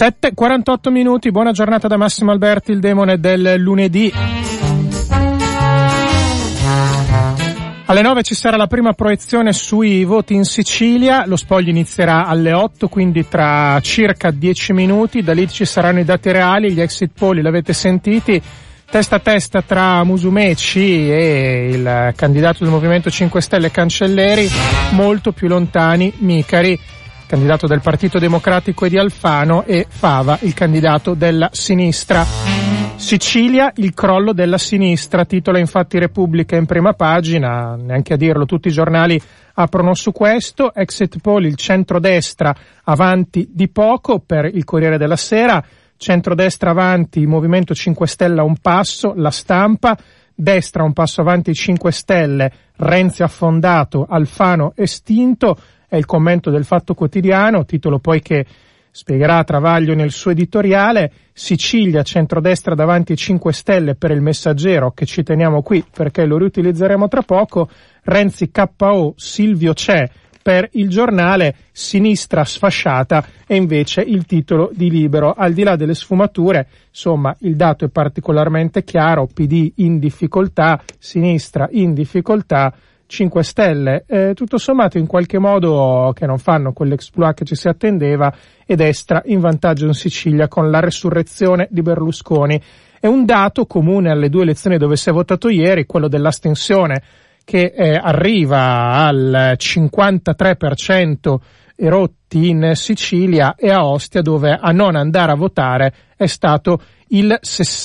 7:48, buona giornata da Massimo Alberti, il demone del lunedì. Alle 9 ci sarà la prima proiezione sui voti in Sicilia, lo spoglio inizierà alle 8, quindi tra circa 10 minuti, da lì ci saranno i dati reali, gli exit poll li avete sentiti, testa a testa tra Musumeci e il candidato del Movimento 5 Stelle Cancelleri, molto più lontani Micari, candidato del Partito Democratico e di Alfano, e Fava, il candidato della sinistra. Sicilia, il crollo della sinistra, titola infatti Repubblica in prima pagina, neanche a dirlo, tutti i giornali aprono su questo. Exit poll, il centrodestra avanti di poco per il Corriere della Sera, centrodestra avanti, Movimento 5 Stelle a un passo, La Stampa, destra un passo avanti 5 Stelle, Renzi affondato, Alfano estinto, è il commento del Fatto Quotidiano, titolo poi che spiegherà Travaglio nel suo editoriale. Sicilia, centrodestra davanti 5 Stelle per il Messaggero, che ci teniamo qui perché lo riutilizzeremo tra poco. Renzi KO, Silvio c'è per il Giornale, sinistra sfasciata è invece il titolo di Libero. Al di là delle sfumature, insomma, il dato è particolarmente chiaro: PD in difficoltà, sinistra in difficoltà, 5 Stelle tutto sommato in qualche modo che non fanno quell'exploit che ci si attendeva, e destra in vantaggio in Sicilia con la resurrezione di Berlusconi. È un dato comune alle due elezioni dove si è votato ieri, quello dell'astensione, che arriva al 53% erotti in Sicilia, e a Ostia, dove a non andare a votare è stato il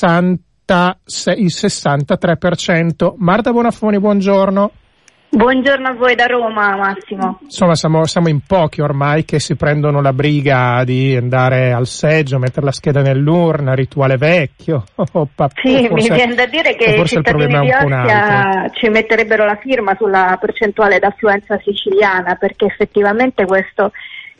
63%. Marta Bonafoni, buongiorno. Buongiorno a voi da Roma, Massimo. Insomma, siamo in pochi ormai che si prendono la briga di andare al seggio, mettere la scheda nell'urna, rituale vecchio. Sì, forse, mi viene da dire che i cittadini di Ostia ci metterebbero la firma sulla percentuale d'affluenza siciliana, perché effettivamente questo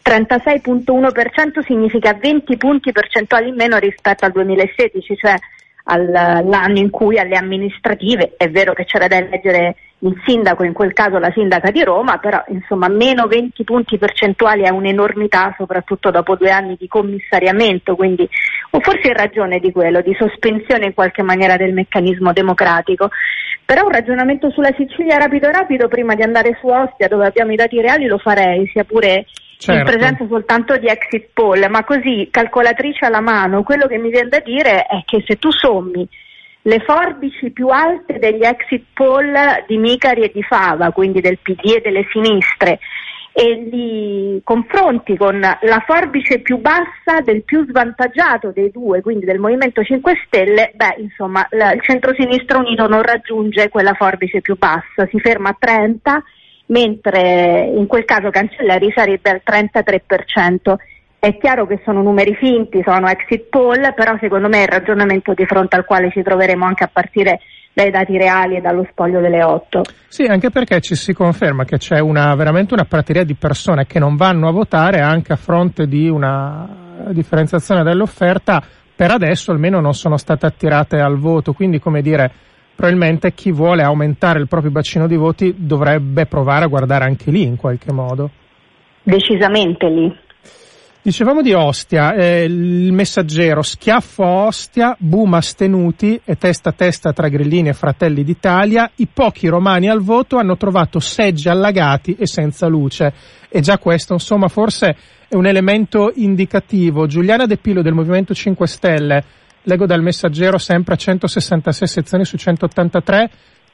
36,1% significa 20 punti percentuali in meno rispetto al 2016, cioè all'anno in cui alle amministrative, è vero che c'era da eleggere il sindaco, in quel caso la sindaca di Roma, però insomma meno 20 punti percentuali è un'enormità, soprattutto dopo 2 anni di commissariamento, quindi o forse in ragione di quello, di sospensione in qualche maniera del meccanismo democratico. Però un ragionamento sulla Sicilia rapido prima di andare su Ostia, dove abbiamo i dati reali, lo farei, sia pure in presenza soltanto di exit poll, ma così calcolatrice alla mano. Quello che mi viene da dire è che se tu sommi le forbici più alte degli exit poll di Micari e di Fava, quindi del PD e delle sinistre, e li confronti con la forbice più bassa del più svantaggiato dei due, quindi del Movimento 5 Stelle, insomma il centro-sinistra unito non raggiunge quella forbice più bassa, si ferma a 30, mentre in quel caso Cancelleri sarebbe al 33%. È chiaro che sono numeri finti, sono exit poll, però secondo me è il ragionamento di fronte al quale ci troveremo anche a partire dai dati reali e dallo spoglio delle 8. Sì, anche perché ci si conferma che c'è veramente una prateria di persone che non vanno a votare, anche a fronte di una differenziazione dell'offerta. Per adesso almeno non sono state attirate al voto, quindi, come dire, probabilmente chi vuole aumentare il proprio bacino di voti dovrebbe provare a guardare anche lì in qualche modo. Decisamente lì. Dicevamo di Ostia, il Messaggero, schiaffo a Ostia, boom astenuti e testa a testa tra Grillini e Fratelli d'Italia. I pochi romani al voto hanno trovato seggi allagati e senza luce, e già questo insomma forse è un elemento indicativo. Giuliana De Pillo del Movimento 5 Stelle, leggo dal Messaggero, sempre a 166 sezioni su 183,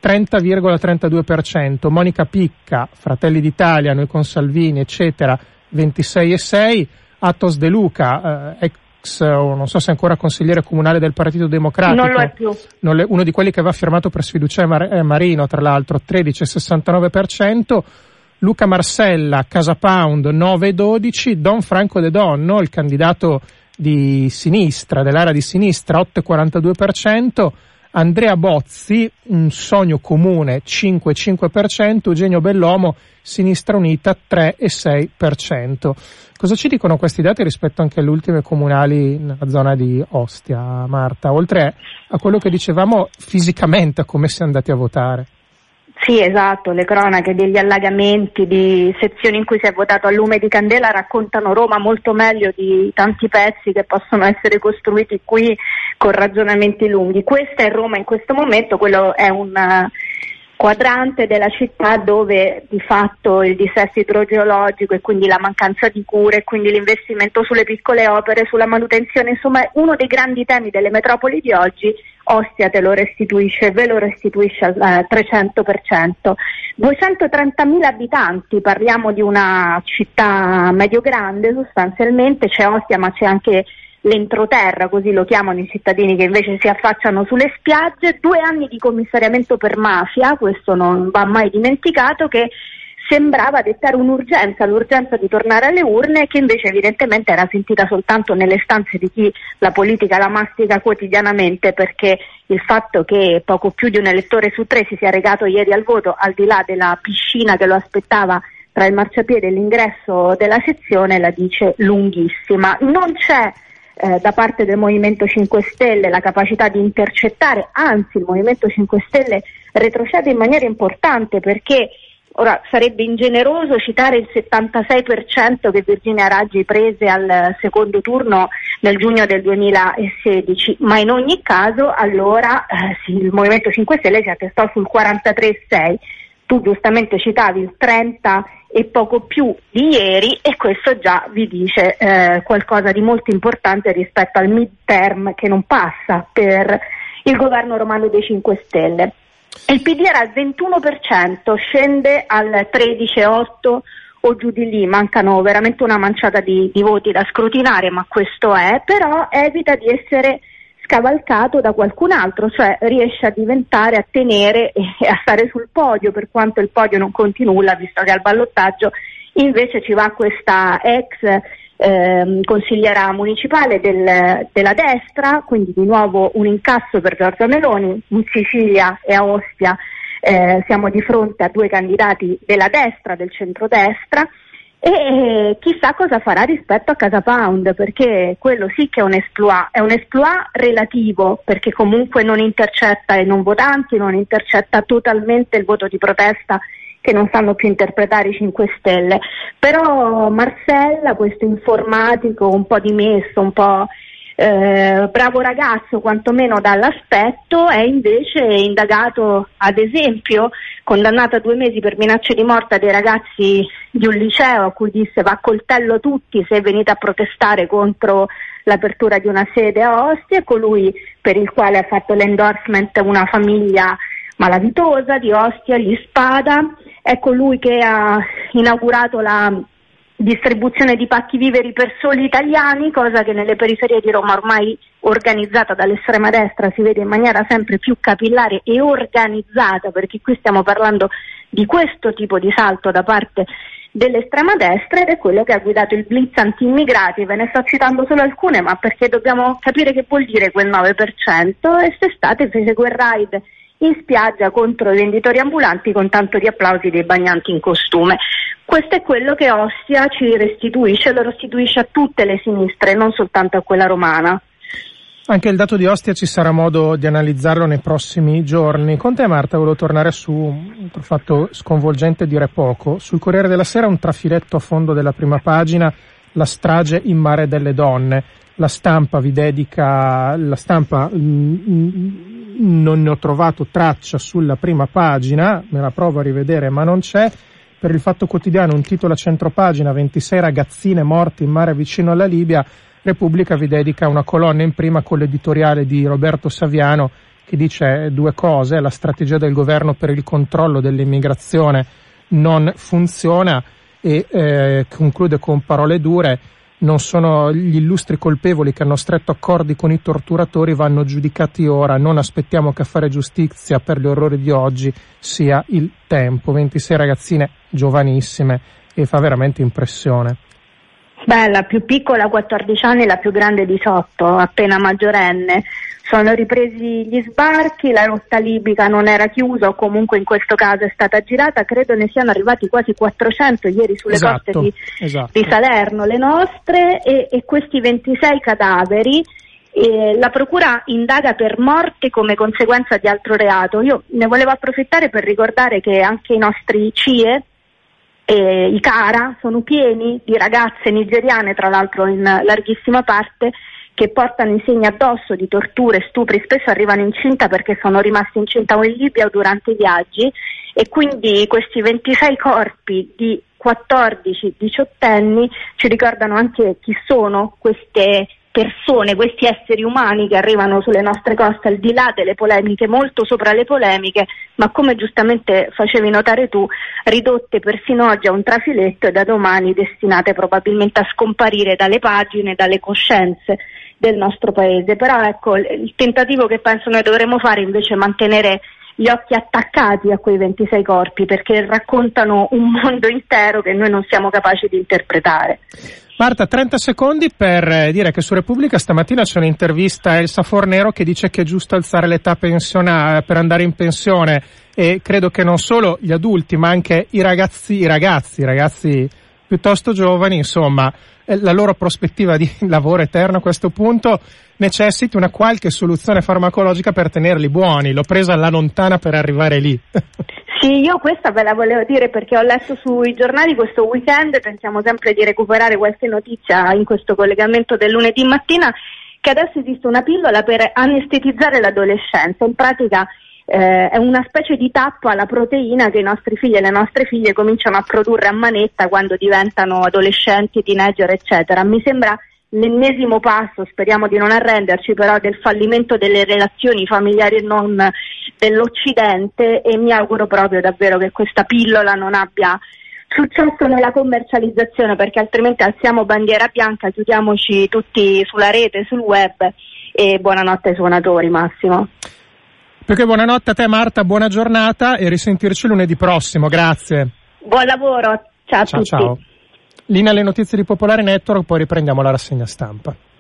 30,32%. Monica Picca, Fratelli d'Italia, Noi con Salvini, eccetera, 26,6%. Athos De Luca, non so se è ancora consigliere comunale del Partito Democratico. Non lo è più. Uno di quelli che aveva firmato per sfiducia Marino, tra l'altro, 13,69%. Luca Marsella, Casa Pound, 9,12%. Don Franco De Donno, il candidato di sinistra, dell'area di sinistra, 8,42%. Andrea Bozzi, Un sogno comune, 5,5%. Eugenio Bellomo, Sinistra Unita, 3,6%. Cosa ci dicono questi dati rispetto anche alle ultime comunali nella zona di Ostia, Marta? Oltre a quello che dicevamo fisicamente, a come si è andati a votare. Sì, esatto, le cronache degli allagamenti, di sezioni in cui si è votato a lume di candela raccontano Roma molto meglio di tanti pezzi che possono essere costruiti qui con ragionamenti lunghi. Questa è Roma in questo momento, quello è un quadrante della città dove di fatto il dissesto idrogeologico e quindi la mancanza di cure e quindi l'investimento sulle piccole opere, sulla manutenzione, insomma uno dei grandi temi delle metropoli di oggi. Ostia te lo restituisce, ve lo restituisce al 300%. 230.000 abitanti, parliamo di una città medio-grande sostanzialmente, c'è Ostia ma c'è anche l'entroterra, così lo chiamano i cittadini che invece si affacciano sulle spiagge. 2 anni di commissariamento per mafia, questo non va mai dimenticato, che sembrava dettare un'urgenza, l'urgenza di tornare alle urne, che invece evidentemente era sentita soltanto nelle stanze di chi la politica la mastica quotidianamente, perché il fatto che poco più di un elettore su 3 si sia recato ieri al voto, al di là della piscina che lo aspettava tra il marciapiede e l'ingresso della sezione, la dice lunghissima. Non c'è da parte del Movimento 5 Stelle la capacità di intercettare, anzi il Movimento 5 Stelle retrocede in maniera importante, perché ora sarebbe ingeneroso citare il 76% che Virginia Raggi prese al secondo turno nel giugno del 2016, ma in ogni caso allora sì, il Movimento 5 Stelle si attestò sul 43,6%. Tu giustamente citavi il 30 e poco più di ieri, e questo già vi dice qualcosa di molto importante rispetto al midterm che non passa per il governo romano dei 5 Stelle. Il PD era al 21%, scende al 13,8% o giù di lì, mancano veramente una manciata di voti da scrutinare, ma questo è, però evita di essere scavalcato da qualcun altro, cioè riesce a diventare, a tenere e a stare sul podio, per quanto il podio non conti nulla, visto che al ballottaggio invece ci va questa ex consigliera municipale della destra, quindi di nuovo un incasso per Giorgia Meloni. In Sicilia e a Ostia siamo di fronte a 2 candidati della destra, del centrodestra, e chissà cosa farà rispetto a Casa Pound, perché quello sì che è un exploit relativo, perché comunque non intercetta i non votanti, non intercetta totalmente il voto di protesta che non sanno più interpretare i 5 Stelle. Però Marcella, questo informatico un po' dimesso, un po' bravo ragazzo quantomeno dall'aspetto, è invece indagato, ad esempio condannato a 2 mesi per minacce di morte a dei ragazzi di un liceo a cui disse va a coltello tutti se venite a protestare contro l'apertura di una sede a Ostia, colui per il quale ha fatto l'endorsement una famiglia malavitosa di Ostia, gli Spada, è colui che ha inaugurato la distribuzione di pacchi viveri per soli italiani, cosa che nelle periferie di Roma ormai organizzata dall'estrema destra si vede in maniera sempre più capillare e organizzata, perché qui stiamo parlando di questo tipo di salto da parte dell'estrema destra, ed è quello che ha guidato il blitz anti-immigrati. Ve ne sto citando solo alcune, ma perché dobbiamo capire che vuol dire quel 9%, e quest'estate fece quel raid in spiaggia contro i venditori ambulanti con tanto di applausi dei bagnanti in costume. Questo è quello che Ostia ci restituisce, lo restituisce a tutte le sinistre, non soltanto a quella romana. Anche il dato di Ostia ci sarà modo di analizzarlo nei prossimi giorni. Con te, Marta, volevo tornare su un fatto sconvolgente, dire poco. Sul Corriere della Sera un trafiletto a fondo della prima pagina, la strage in Mare delle Donne. La stampa vi dedica, non ne ho trovato traccia sulla prima pagina, me la provo a rivedere ma non c'è. Per il Fatto Quotidiano un titolo a centropagina, 26 ragazzine morte in mare vicino alla Libia. Repubblica vi dedica una colonna in prima con l'editoriale di Roberto Saviano che dice 2 cose: la strategia del governo per il controllo dell'immigrazione non funziona, e conclude con parole dure: non sono gli illustri colpevoli che hanno stretto accordi con i torturatori, vanno giudicati ora, non aspettiamo che a fare giustizia per gli orrori di oggi sia il tempo. 26 ragazzine giovanissime, e fa veramente impressione. Beh, la più piccola 14 anni, la più grande 18, appena maggiorenne. Sono ripresi gli sbarchi, la rotta libica non era chiusa, o comunque in questo caso è stata girata, credo ne siano arrivati quasi 400 ieri sulle coste di Salerno, le nostre, e questi 26 cadaveri La procura indaga per morte come conseguenza di altro reato. Io ne volevo approfittare per ricordare che anche i nostri CIE e i CARA sono pieni di ragazze nigeriane, tra l'altro in larghissima parte, che portano i segni addosso di torture, stupri, spesso arrivano incinta perché sono rimaste incinta o in Libia o durante i viaggi, e quindi questi 26 corpi di 14-18 ci ricordano anche chi sono queste persone, questi esseri umani che arrivano sulle nostre coste, al di là delle polemiche, molto sopra le polemiche, ma come giustamente facevi notare tu, ridotte persino oggi a un trafiletto e da domani destinate probabilmente a scomparire dalle pagine, dalle coscienze del nostro paese. Però ecco, il tentativo che penso noi dovremmo fare invece è mantenere gli occhi attaccati a quei 26 corpi, perché raccontano un mondo intero che noi non siamo capaci di interpretare. Marta, 30 secondi per dire che su Repubblica stamattina c'è un'intervista a Elsa Fornero che dice che è giusto alzare l'età per andare in pensione, e credo che non solo gli adulti ma anche i ragazzi piuttosto giovani, insomma, la loro prospettiva di lavoro eterno a questo punto necessiti una qualche soluzione farmacologica per tenerli buoni. L'ho presa alla lontana per arrivare lì. Sì, io questa ve la volevo dire perché ho letto sui giornali questo weekend, pensiamo sempre di recuperare qualche notizia in questo collegamento del lunedì mattina, che adesso esiste una pillola per anestetizzare l'adolescenza. In pratica è una specie di tappo alla proteina che i nostri figli e le nostre figlie cominciano a produrre a manetta quando diventano adolescenti, teenager, eccetera. Mi sembra l'ennesimo passo, speriamo di non arrenderci, però del fallimento delle relazioni familiari e non dell'Occidente, e mi auguro proprio davvero che questa pillola non abbia successo nella commercializzazione, perché altrimenti alziamo bandiera bianca, chiudiamoci tutti sulla rete, sul web, e buonanotte ai suonatori, Massimo. Perché buonanotte a te Marta, buona giornata e risentirci lunedì prossimo, grazie. Buon lavoro, ciao a tutti. Ciao. Linea alle notizie di Popolare Network, poi riprendiamo la rassegna stampa.